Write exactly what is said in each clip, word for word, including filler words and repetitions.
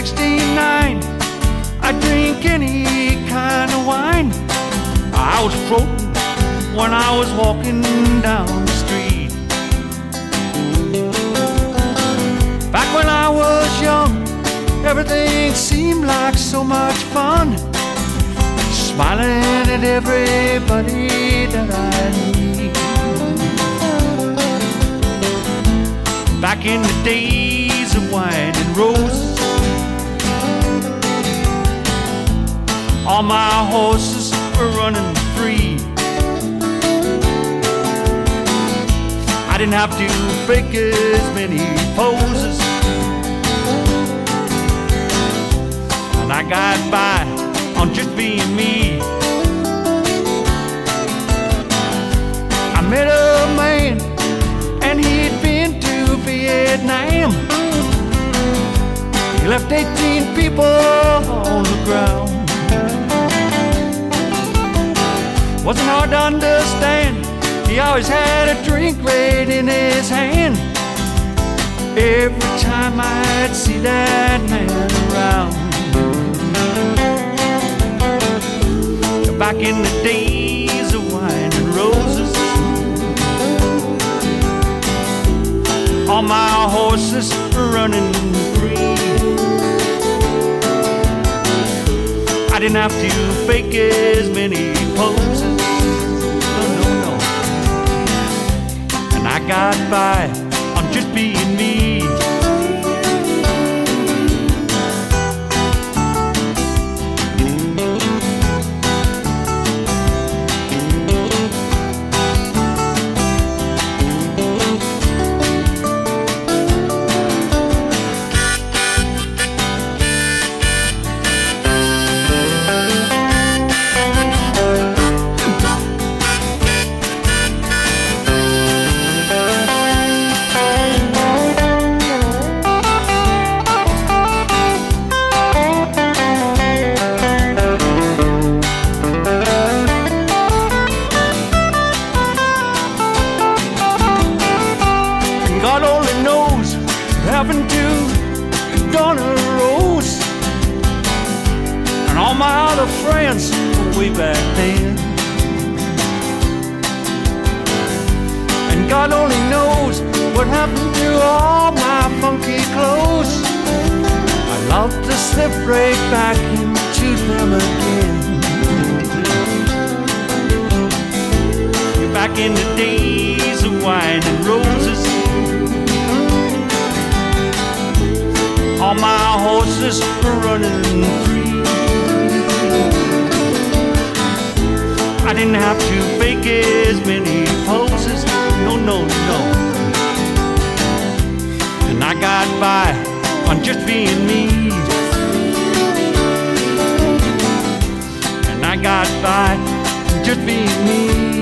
sixty-nine, I'd drink any kind of wine. I was floating when I was walking down the street. Back when I was young, everything seemed like so much fun, smiling at everybody that I knew. Back in the days of wine and roses, all my horses were running free. I didn't have to fake as many poses, and I got by on just being me. I met a man and he'd been to Vietnam. He left eighteen people on the ground. Wasn't hard to understand. He always had a drink right in his hand. Every time I'd see that man around. Back in the days of wine and roses, all my horses were running free. I didn't have to fake as many poses, no, no, no. And I got by on just being me. God only knows what happened to Donna Rose and all my other friends way back then. And God only knows what happened to all my funky clothes. I love to slip right back into them again. Back in the days of wine and roses, all my horses were running free. I didn't have to fake as many poses, no, no, no. And I got by on just being me. And I got by on just being me.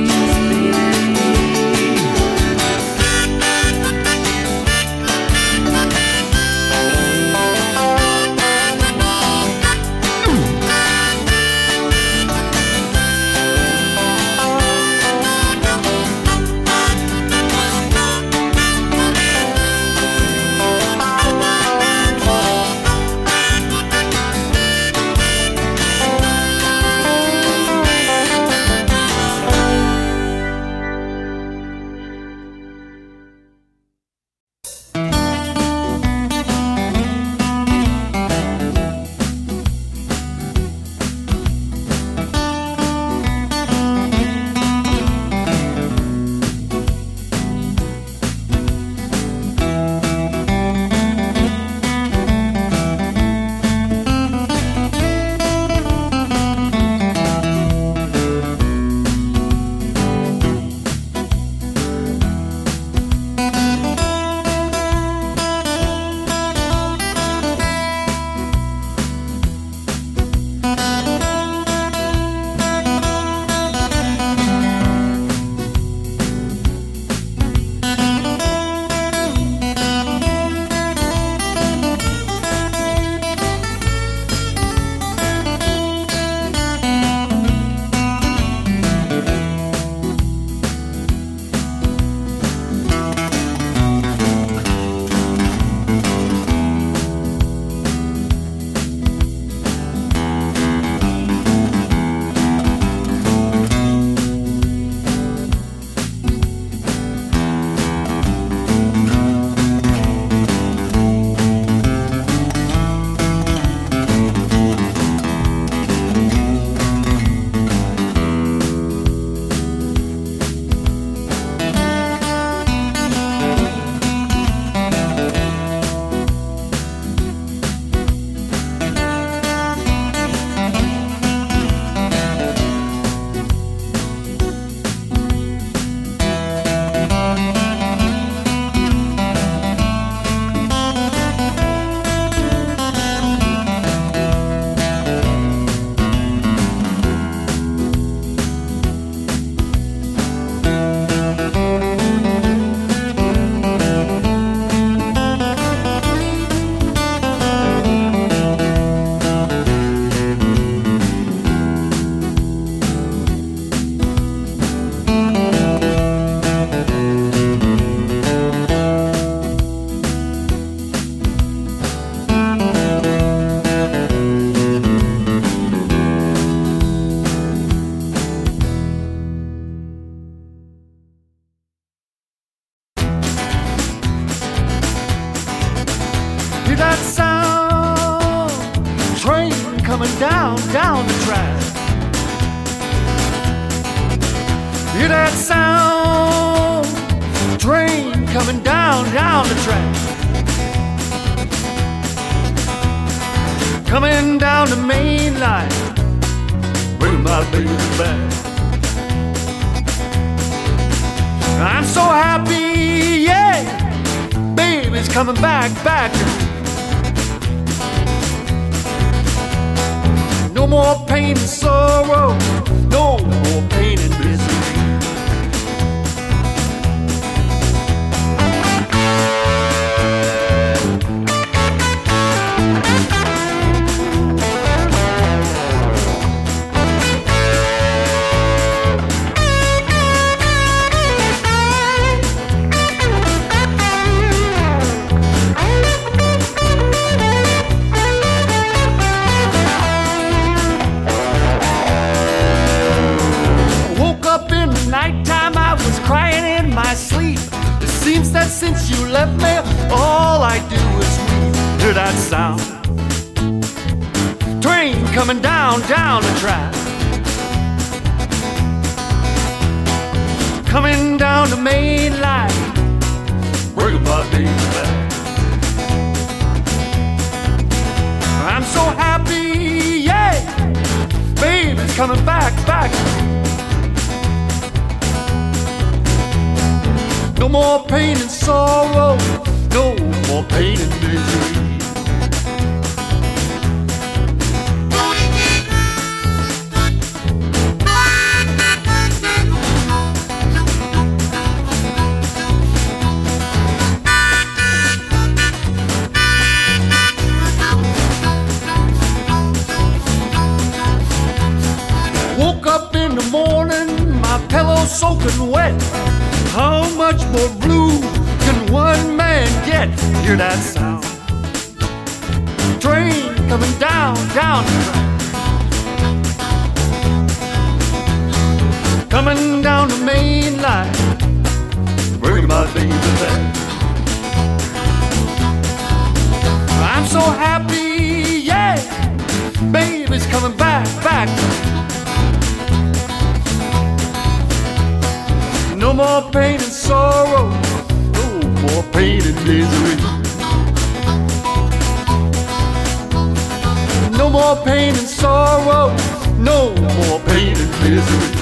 coming down, down the track. Hear that sound, train coming down, down the track. Coming down the main line, bring my baby back. I'm so happy, yeah, baby's coming back, back. No more pain and sorrow, no more pain and misery. Seems that since you left me, all I do is weep. Hear that sound, train coming down, down the track. Coming down the main line, bring my baby back. I'm so happy, yeah, baby's coming back, back. No more pain and sorrow, no more pain and misery. Woke up in the morning, my pillow soaking wet. How much more blue can one man get? Hear that sound, train coming down, down the track. Coming down the main line, bring my baby back. I'm so happy, yeah, baby's coming back, back. No more pain and sorrow, no more pain and misery. No more pain and sorrow, no more pain and misery.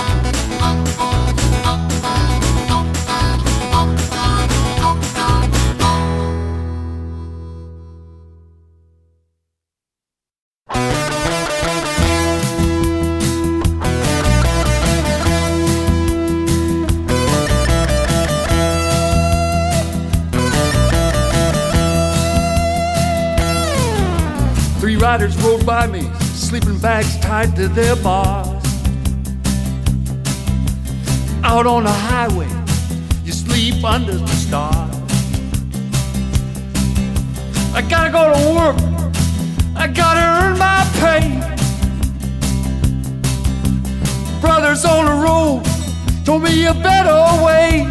Riders rode by me, sleeping bags tied to their bars. Out on the highway, you sleep under the stars. I gotta go to work, I gotta earn my pay. Brothers on the road told me a better way.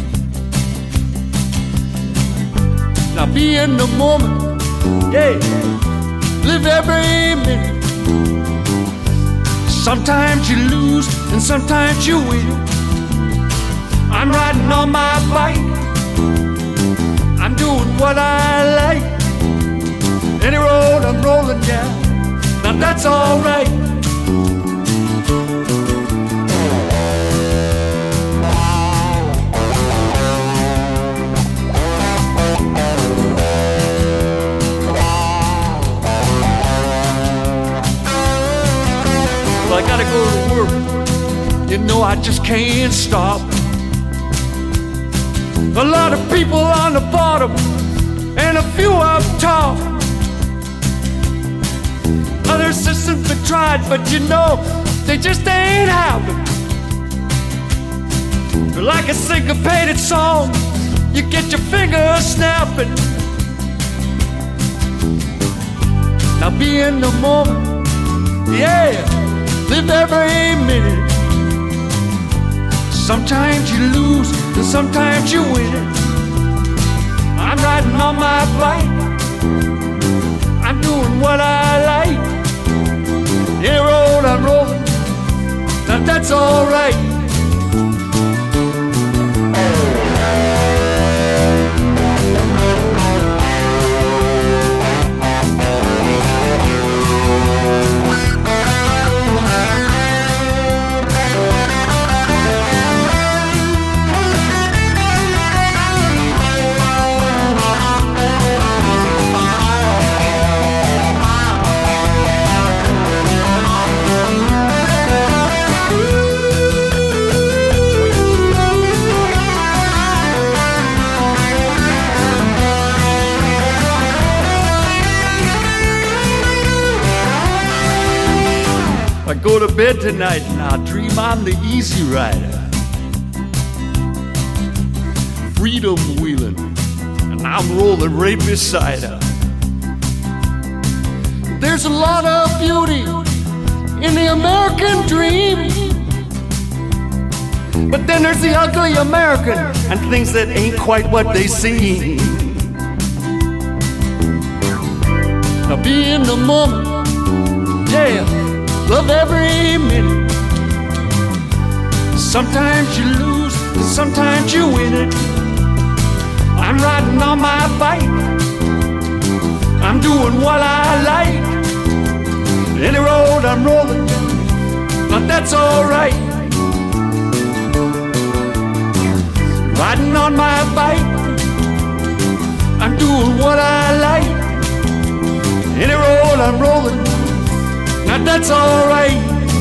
Now be in the moment, yeah. Live every minute. Sometimes you lose and sometimes you win. I'm riding on my bike, I'm doing what I like. Any road I'm rolling down, now that's alright. I gotta go to work, you know I just can't stop. A lot of people on the bottom and a few up top. Other systems have tried, but you know they just ain't happening. Like a syncopated song, you get your fingers snapping. Now be in the moment, yeah. Live every minute. Sometimes you lose and sometimes you win. I'm riding on my bike, I'm doing what I like. that's alright. I go to bed tonight and I dream I'm the easy rider, freedom wheeling, and I'm rolling right beside her. There's a lot of beauty in the American dream, but then there's the ugly American and things that ain't quite what they seem. Now be in the moment, yeah, love every minute. Sometimes you lose, sometimes you win it. I'm riding on my bike, I'm doing what I like. Any road I'm rolling, but that's alright. Riding on my bike, I'm doing what I like. Any road I'm rolling, now that's alright.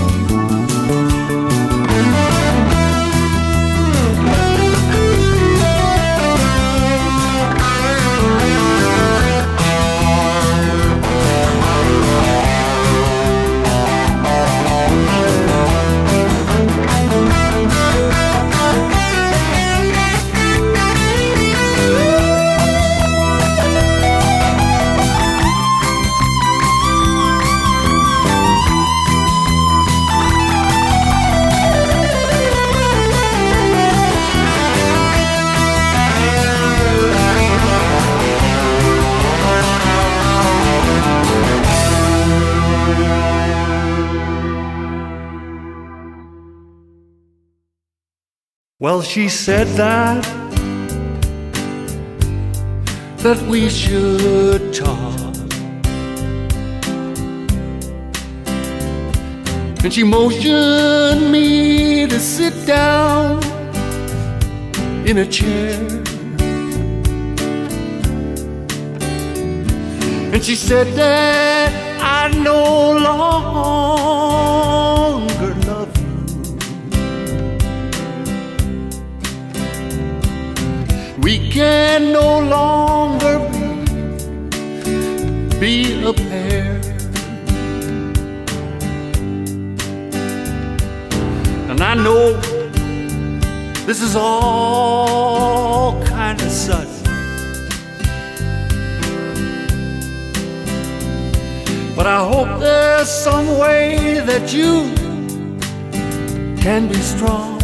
Well, she said that that we should talk, and she motioned me to sit down in a chair, and she said that I no longer love you. We can no longer be, be a pair. And I know this is all kind of sudden, but I hope there's some way that you can be strong.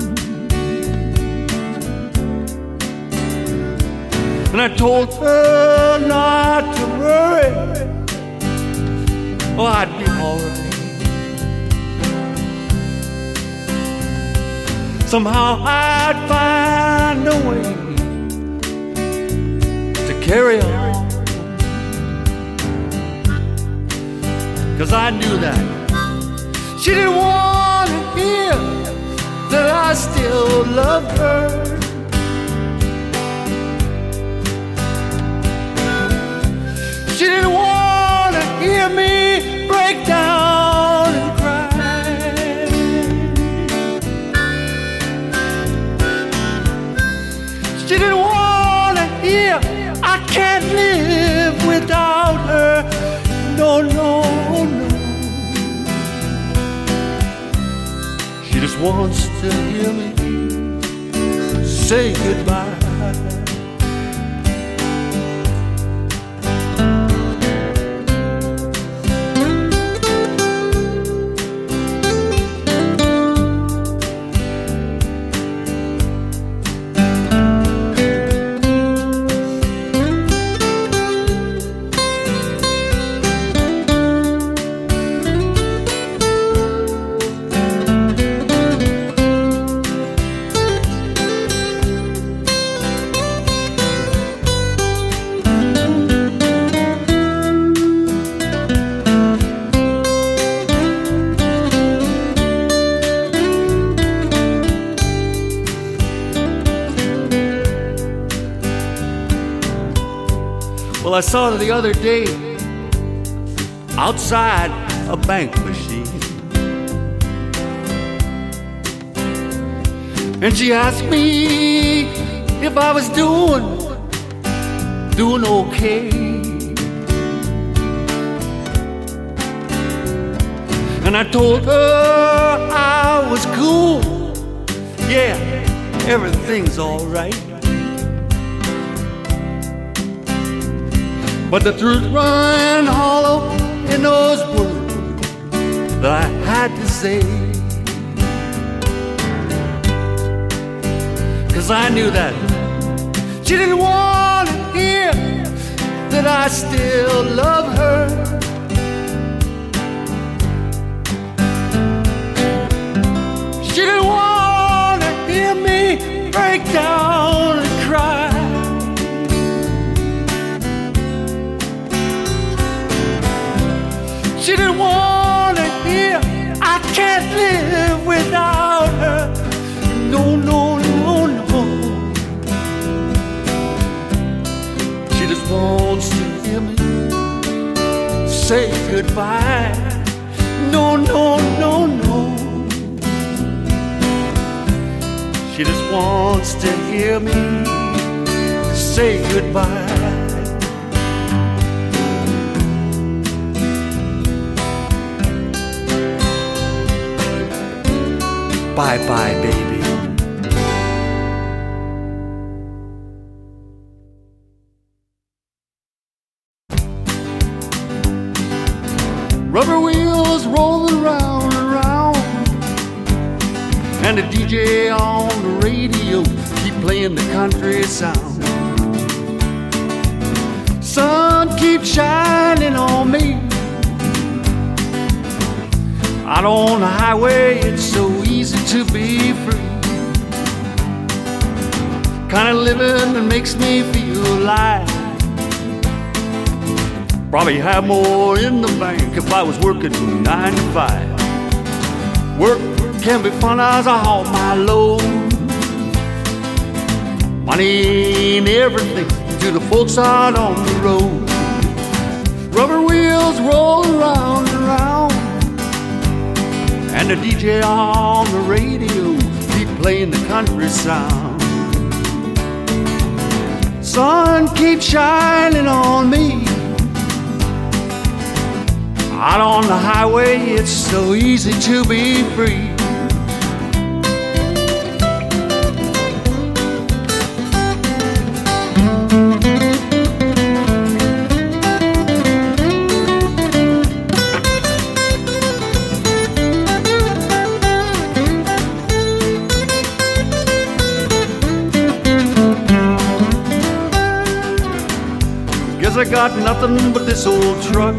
And I told her not to worry, oh, I'd be alright. Somehow I'd find a way to carry on, 'cause I knew that she didn't want to hear that I still loved her. She didn't want to hear me break down and cry. She didn't want to hear I can't live without her. No, no, no. She just wants to hear me say goodbye. I saw her the other day outside a bank machine, and she asked me if I was doing, doing okay. And I told her I was cool, yeah, everything's alright. But the truth ran hollow in those words that I had to say, 'cause I knew that she didn't want to hear that I still love her. She didn't want to hear me break down and cry. She didn't want to hear I can't live without her. No, no, no, no. She just wants to hear me say goodbye. No, no, no, no. She just wants to hear me say goodbye. Bye-bye, baby. Rubber wheels rolling round and round, and the D J on the radio keep playing the country sound. Sun keeps shining on me. Out on the highway, it's so easy to be free. Kind of living that makes me feel alive. Probably have more in the bank if I was working nine to five. Work can be fun as I haul my load. Money ain't everything to the folks out on the road. Rubber wheels roll round and round, and the D J on the radio keep playing the country sound. Sun keeps shining on me. Out on the highway, it's so easy to be free. I got nothing but this old truck.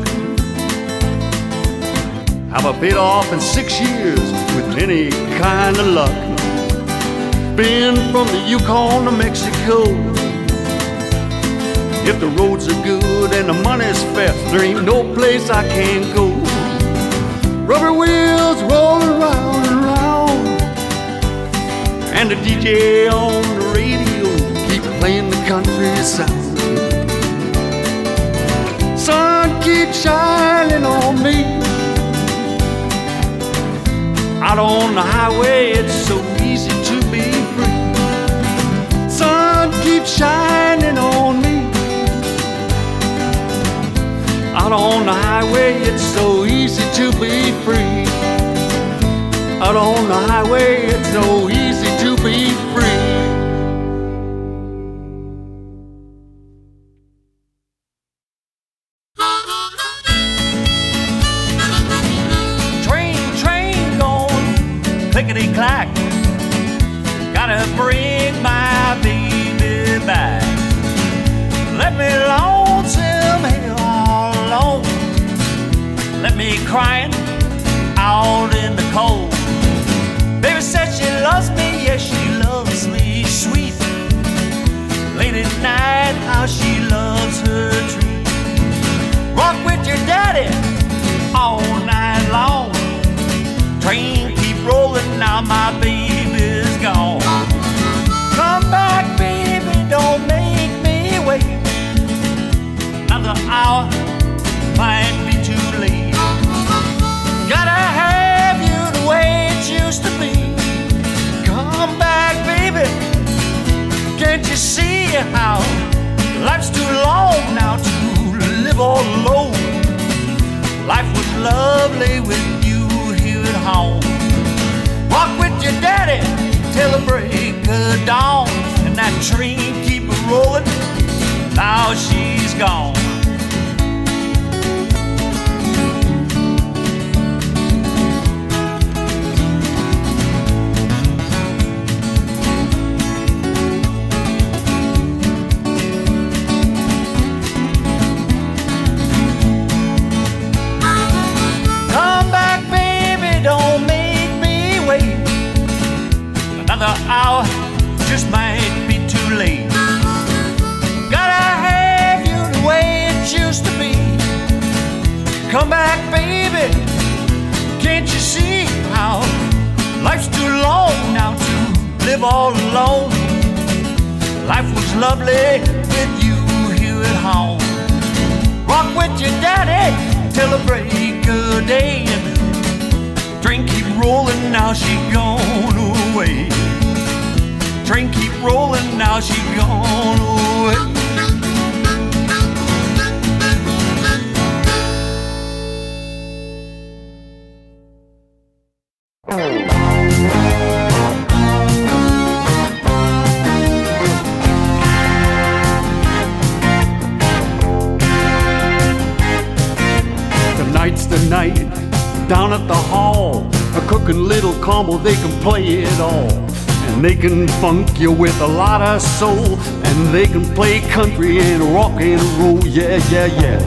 Have I paid off in six years with any kind of luck. Been from the Yukon to Mexico. If the roads are good and the money's fast, there ain't no place I can't go. Rubber wheels roll around and round, and the D J on the radio keep playing the country sound. Sun keeps shining on me. Out on the highway, it's so easy to be free. Sun keeps shining on me. Out on the highway, it's so easy to be free. Out on the highway, it's so easy to be free. Clickety-clack, gotta bring my baby back. Let me lonesome here all alone. Let me crying out in the cold. Baby said she loves me, yes she loves me sweet. Late at night, how she loves her treat. Rock with your daddy all night long. Train rolling, now my baby's gone. Come back, baby, don't make me wait. Now train keep rolling, now she's gone. Come back, baby, don't make me wait. Another hour just might be too late. Gotta have you the way it used to be. Come back, baby, can't you see how life's too long now to live all alone? Life was lovely with you here at home. Rock with your daddy till the break of day. Train keep rolling, now she gone away. Train keep rolling, now she gone away. Tonight's the night down at the hall, a cooking little combo, they can play it all. And they can funk you with a lot of soul, and they can play country and rock and roll, yeah, yeah, yeah.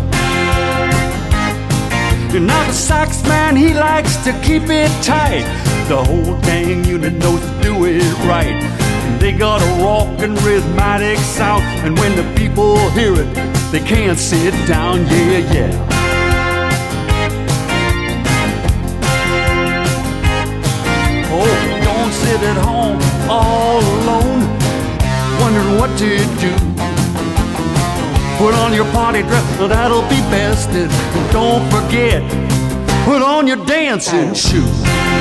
And now the sax man, he likes to keep it tight. The whole dang unit knows to do it right. And they got a rockin' rhythmatic sound, and when the people hear it, they can't sit down, yeah, yeah. Sit at home all alone, wondering what to do. Put on your party dress, that'll be best. And don't forget, put on your dancing shoes.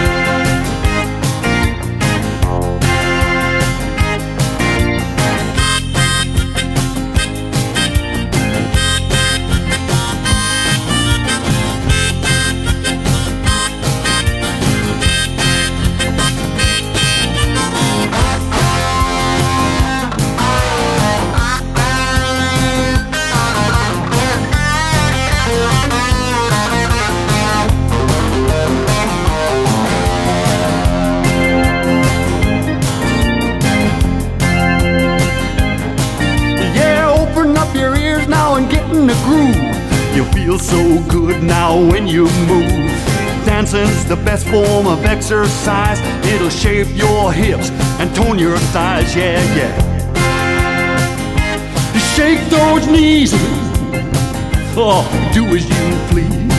The groove, you feel so good now when you move. Dancing's the best form of exercise. It'll shape your hips and tone your thighs, yeah, yeah. Shake those knees, oh, do as you please.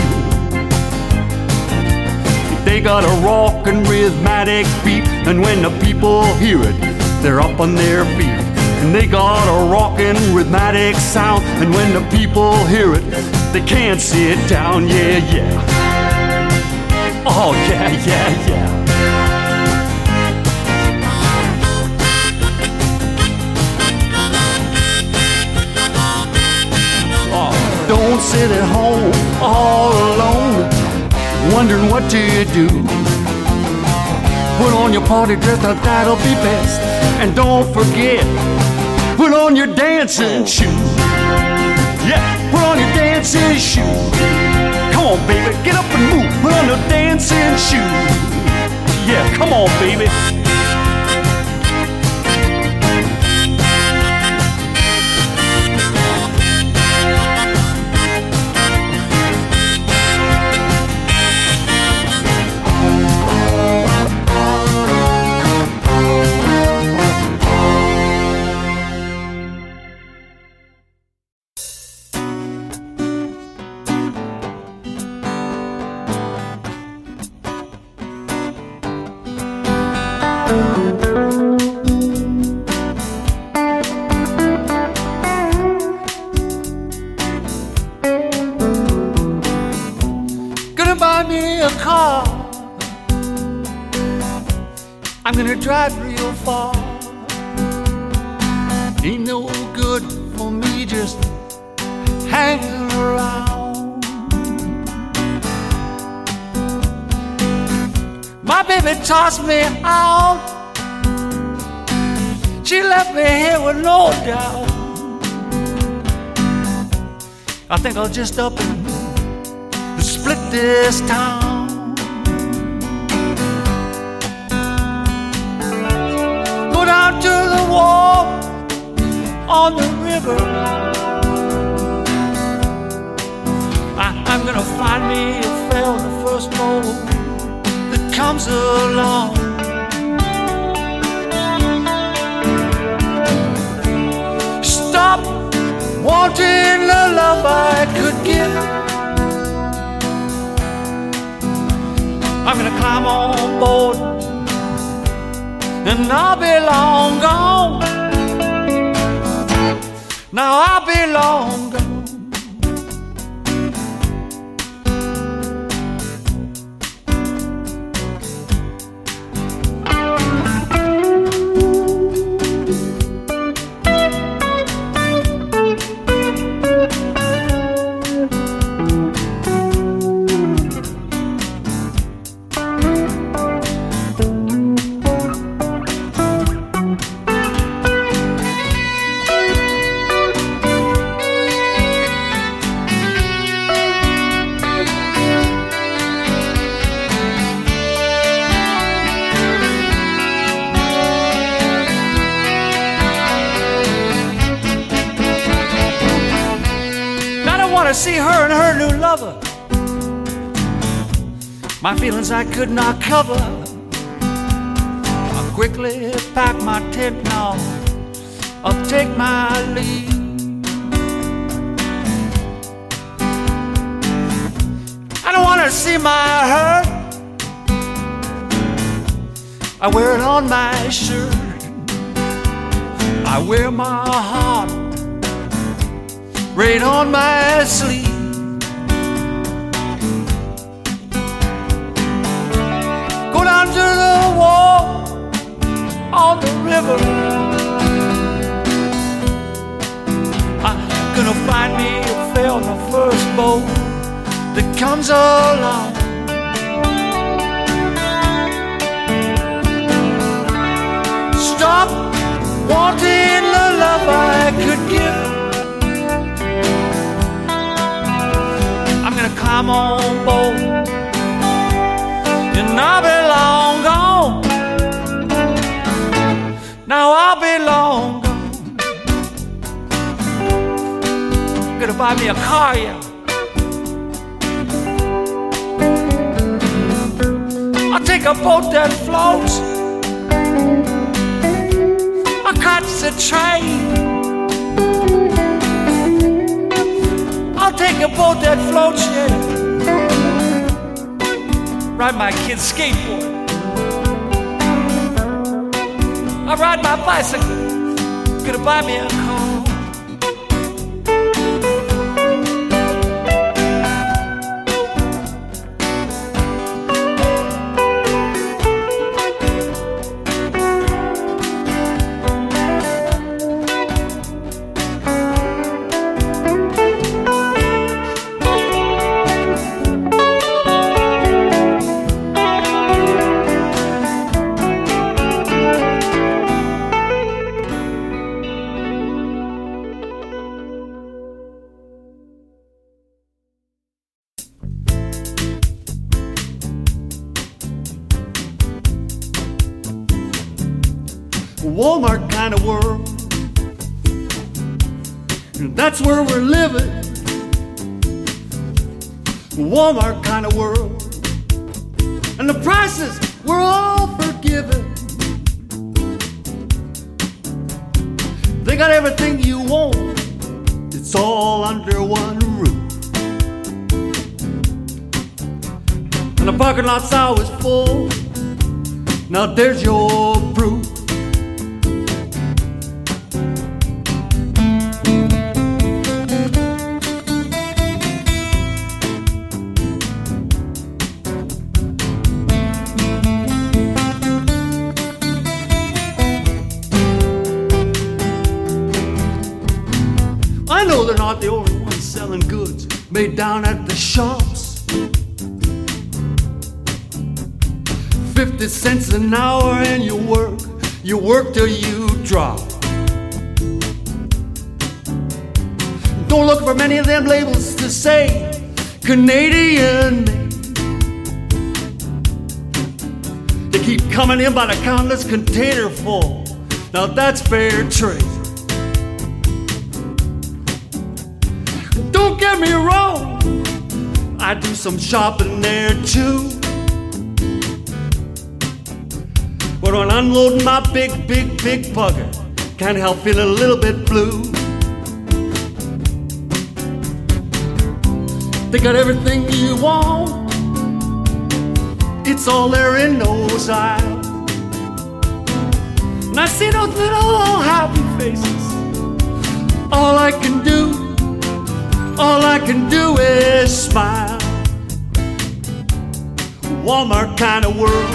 They got a rockin' rhythmatic beat, and when the people hear it, they're up on their feet. And they got a rockin' rhythmatic sound, and when the people hear it, they can't sit down, yeah, yeah. Oh, yeah, yeah, yeah. Oh, don't sit at home all alone, wondering what to do. Put on your party dress, now that'll be best. And don't forget, put on your dancing shoes. Yeah, put on your dancing shoes. Come on, baby, get up and move. Put on your dancing shoes. Yeah, come on, baby. Gonna buy me a car, I'm gonna drive real far. Ain't no good for me just hanging around. My baby tossed me out, She left me here with no doubt. I think I'll just up and split this town. Go down to the wall on the river. I, I'm gonna find me a fell the first boat that comes along. Stop wanting the love I could give. I'm gonna climb on board and I'll be long gone. Now I'll be long gone. See her and her new lover, my feelings I could not cover. I'll quickly pack my tent now, I'll take my leave. I don't want to see my hurt, I wear it on my shirt. I wear my heart right on my sleeve. Go down to the wall on the river. I'm gonna find me a fell on the first boat that comes along. Stop wanting the love I could give. Climb on board and I'll be long gone. Now I'll be long gone. Gonna buy me a car, yeah. I'll take a boat that floats. I'll catch the train. I'll take a boat that floats, yeah. Ride my kid's skateboard. I'll ride my bicycle. Gonna buy me a car. Walmart kind of world, that's where we're living. Walmart kind of world, and the prices we're all forgiven. They got everything you want, it's all under one roof. And the parking lot's always full, now there's your proof. I know they're not the only ones selling goods made down at the shops. Fifty cents an hour and you work You work till you drop. Don't look for many of them labels to say Canadian. They keep coming in by the countless container full. Now that's fair trade. Don't get me wrong, I do some shopping there too. But when unloading my big, big, big bugger, can't help feeling a little bit blue. They got everything you want, it's all there in those eyes. And I see those little happy faces. All I can do, all I can do is smile. Walmart kind of world.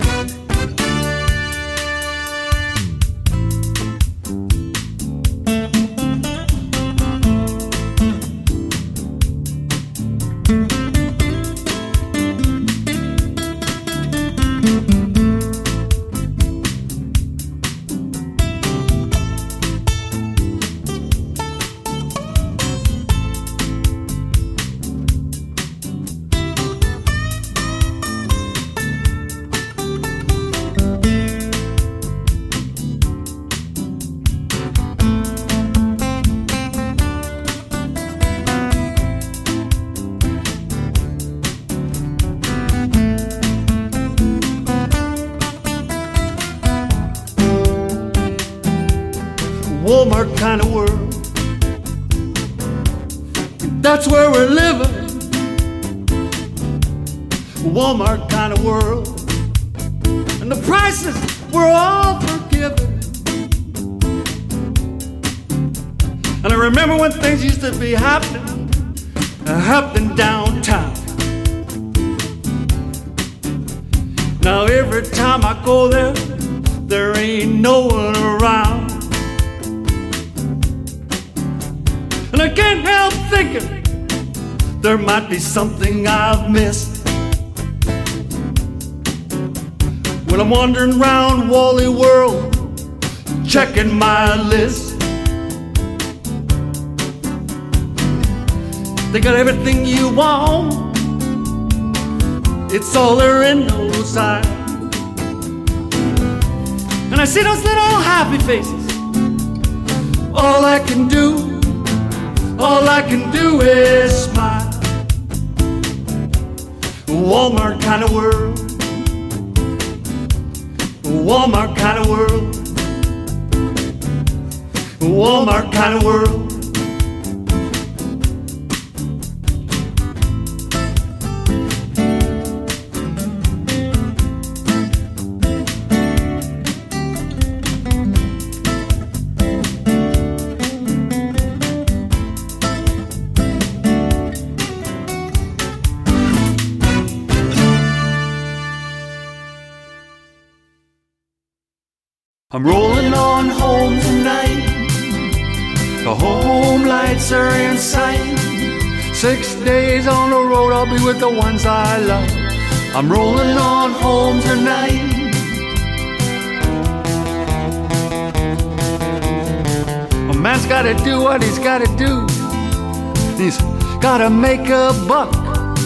Walmart kind of world. That's where we're living. Walmart kind of world. And the prices we're all forgiven. And I remember when things used to be happening, uh, happening downtown. Now every time I go there, there ain't no one around. And I can't help thinking there might be something I've missed when I'm wandering around Wally World, checking my list. They got everything you want, it's all there in those eyes. And I see those little happy faces. All I can do, all I can do is smile. Walmart kind of world. Walmart kind of world. Walmart kind of world. I'm rolling on home tonight. The home lights are in sight. Six days on the road, I'll be with the ones I love. I'm rolling on home tonight. A man's gotta do what he's gotta do. He's gotta make a buck.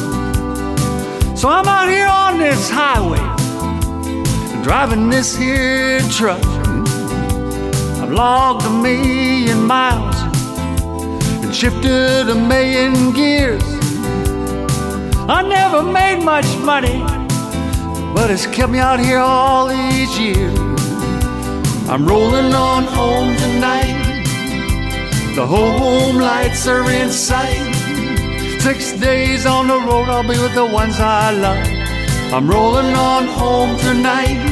So I'm out here on this highway, driving this here truck. I've logged a million miles and shifted a million gears. I never made much money, but it's kept me out here all these years. I'm rolling on home tonight. The home lights are in sight. Six days on the road, I'll be with the ones I love. I'm rolling on home tonight.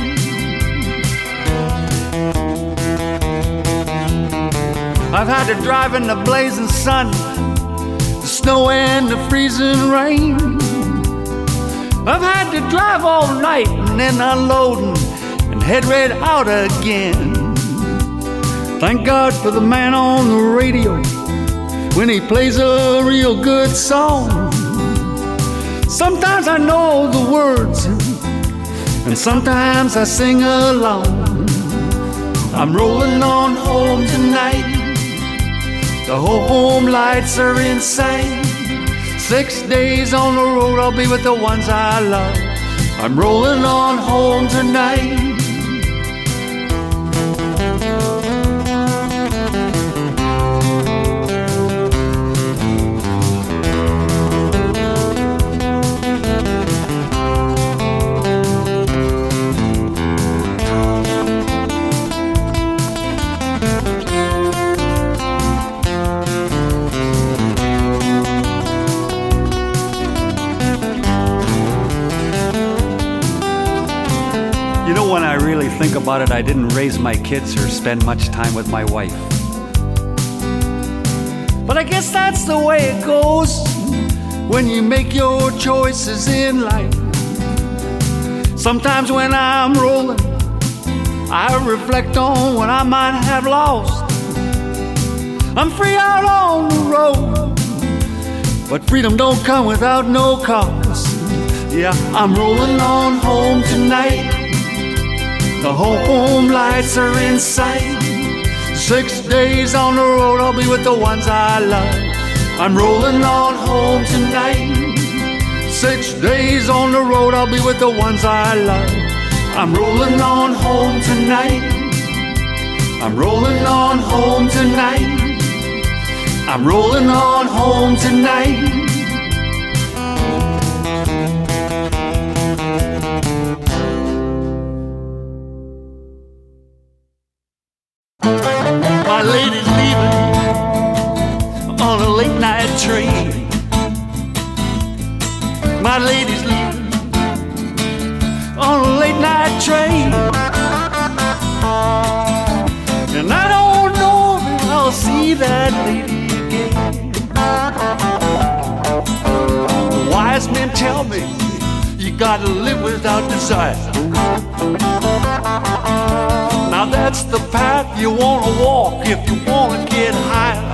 I've had to drive in the blazing sun, the snow and the freezing rain. I've had to drive all night and then unloading and head right out again. Thank God for the man on the radio when he plays a real good song. Sometimes I know the words and sometimes I sing along. I'm rolling on home tonight. The home lights are in sight. Six days on the road, I'll be with the ones I love. I'm rolling on home tonight. When I really think about it, I didn't raise my kids or spend much time with my wife. But I guess that's the way it goes when you make your choices in life. Sometimes when I'm rolling, I reflect on what I might have lost. I'm free out on the road, but freedom don't come without no cost. Yeah, I'm rolling on home tonight. The home lights are in sight. Six days on the road, I'll be with the ones I love. I'm rolling on home tonight. Six days on the road, I'll be with the ones I love. I'm rolling on home tonight. I'm rolling on home tonight. I'm rolling on home tonight. My lady's leaving on a late night train. My lady's leaving on a late night train. And I don't know if I'll see that lady again. The wise men tell me you gotta live without desire. Now that's the path you wanna walk if you wanna get higher.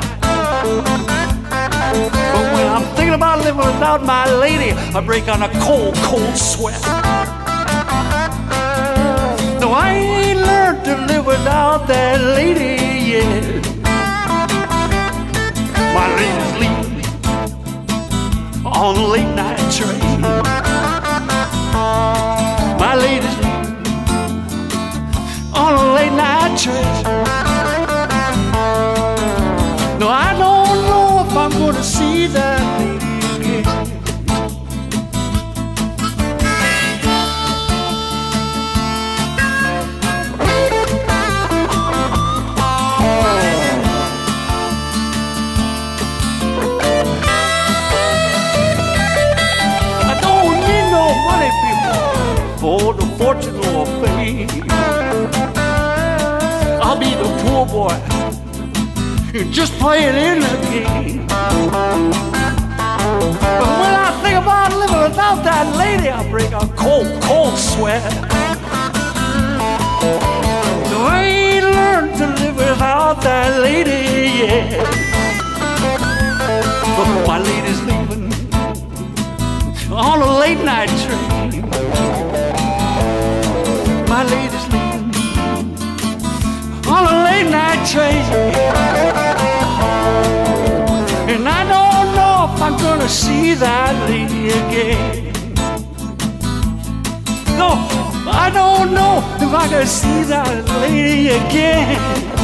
But when I'm thinking about living without my lady, I break on a cold, cold sweat. No, I ain't learned to live without that lady yet. My lady's leaving on a late night train. My lady's leaving on a late night train. No, I don't know if I'm gonna see that lady again. I don't need no money, people, for the fortune or fame. I'll be the poor boy, just playing in the game. But when I think about living without that lady, I break a cold, cold sweat. No, I ain't learned to live without that lady yet. But my lady's leaving on a late night train. My lady's leaving on a late night train. And I don't know if I'm gonna see that lady again. No, I don't know if I'm gonna see that lady again.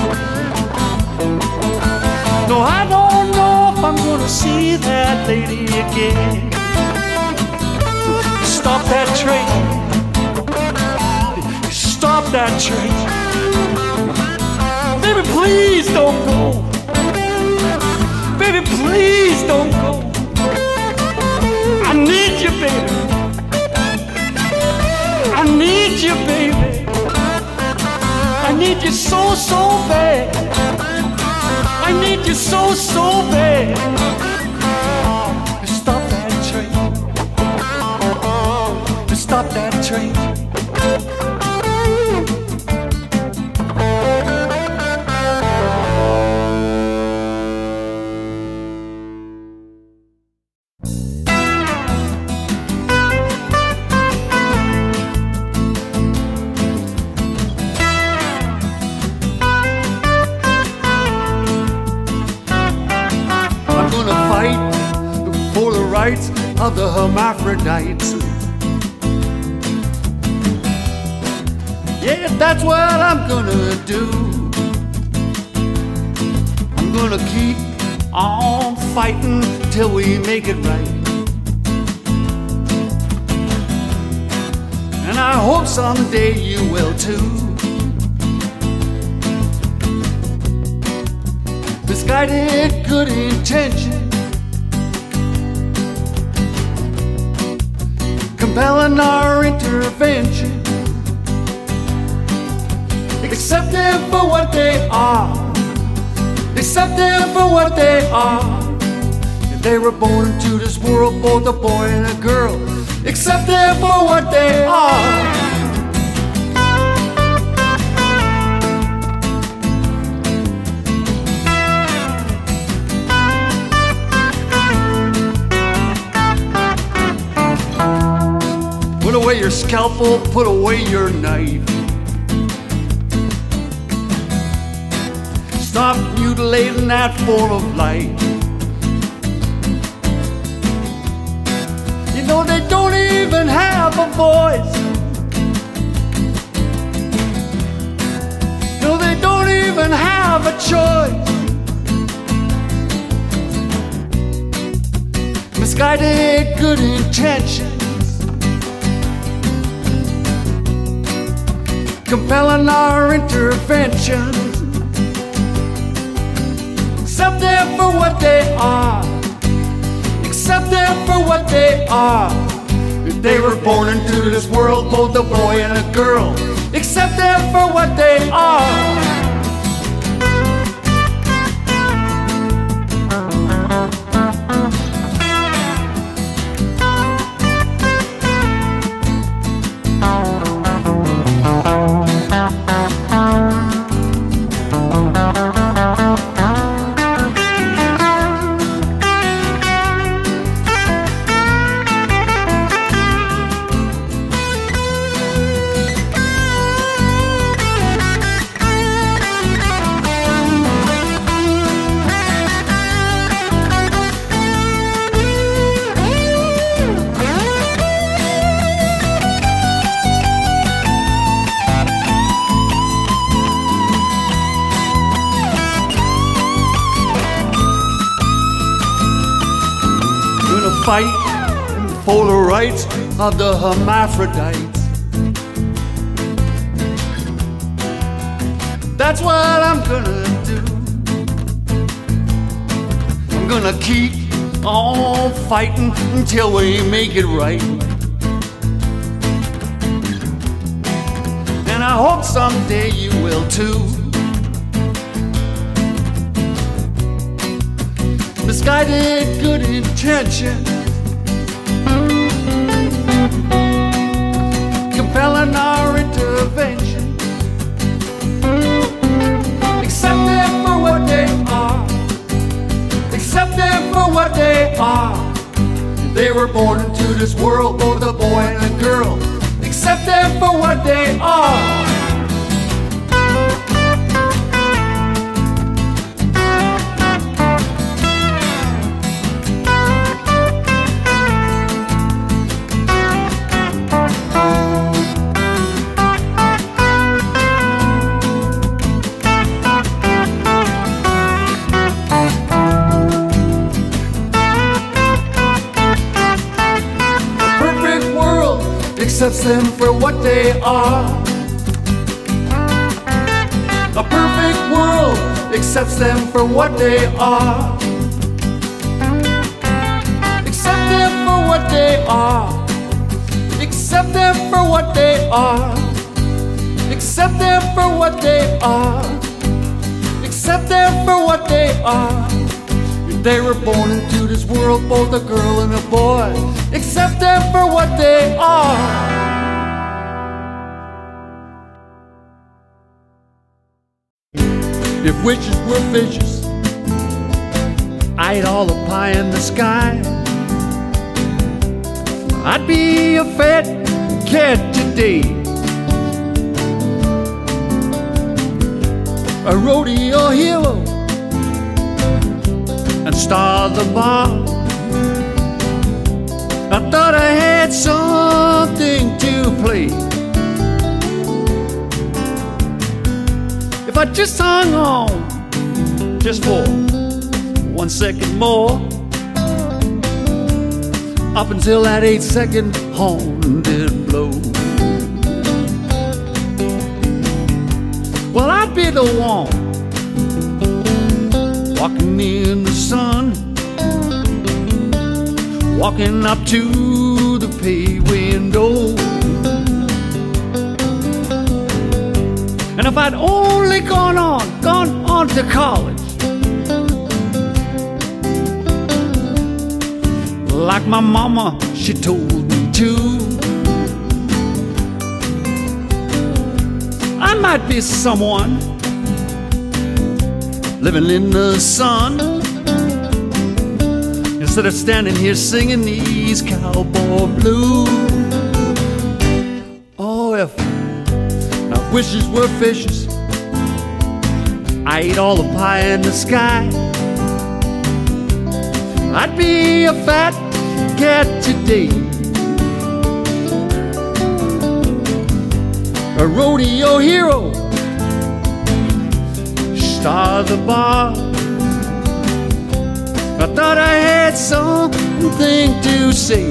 No, I don't know if I'm gonna see that lady again. Stop that train. Stop that train. Baby, please don't go. Baby, please don't go. I need you, baby. I need you, baby. I need you so, so bad. I need you so, so bad. Stop that train. Stop that train. of the hermaphrodites. Yeah, that's what I'm gonna do. I'm gonna keep on fighting till we make it right. And I hope someday you will too. Misguided good intention, compelling our intervention. Accept them for what they are. Accept them for what they are. They were born into this world, both a boy and a girl. Accept them for what they are. Put away your scalpel, put away your knife. Stop mutilating that full of life. You know they don't even have a voice. No, they don't even have a choice. Misguided good intentions, compelling our intervention. Accept them for what they are. Accept them for what they are. They were born into this world, both a boy and a girl. Accept them for what they are. Fight for the rights of the hermaphrodites. That's what I'm gonna do. I'm gonna keep on fighting until we make it right. And I hope someday you will too. Misguided good intention, compelling our intervention. Accept them for what they are. Accept them for what they are. They were born into this world, both a boy and a girl. Accept them for what they are. Accepts them for what they are. A perfect world accepts them for what they are. Accept them for what they are. Accept them for what they are. Accept them for what they are. Accept them for what they are. They were born into this world, both a girl and a boy. Accept them for what they are. If witches were fishes, I'd all the pie in the sky. I'd be a fat cat today, a rodeo hero, and star the bar. I thought I had something to play. If I just hung on just for one second more, up until that eight second horn did blow, well, I'd be the one walking in the sun, walking up to the pay window. And if I'd only gone on, gone on to college, like my mama, she told me to, I might be someone living in the sun, instead of standing here singing these cowboy blues. Oh, if my wishes were fishes, I ate all the pie in the sky, I'd be a fat cat today, a rodeo hero, star of the bar. I thought I had something to say.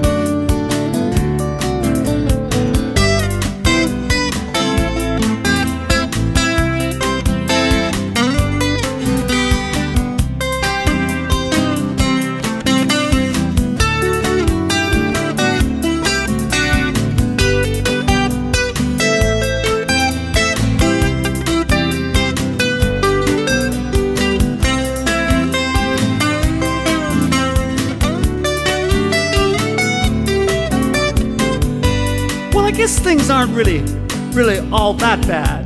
I guess things aren't really, really all that bad.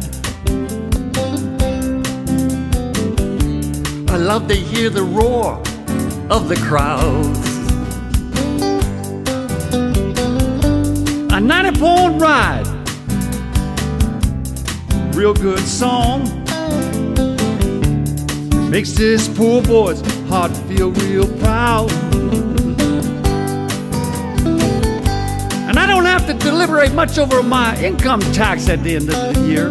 I love to hear the roar of the crowds. A ninety-point ride, real good song, makes this poor boy's heart feel real proud. And I don't have to deliberate much over my income tax at the end of the year.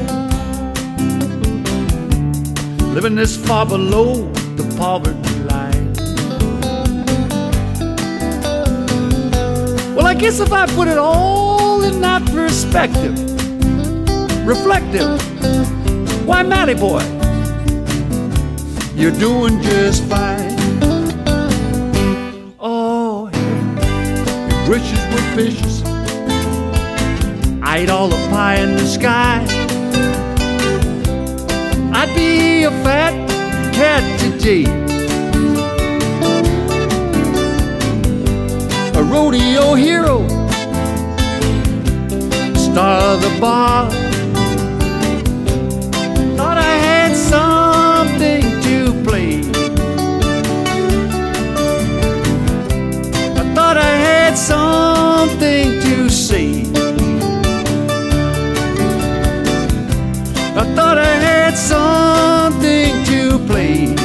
Living this far below the poverty line. Well, I guess if I put it all in that perspective, reflective, why, Matty boy, you're doing just fine. Oh, if riches were fishes, I ate all the pie in the sky, I'd be a fat cat today, a rodeo hero, star of the bar. Thought I had something to play. I thought I had something to say. I thought I had something to play.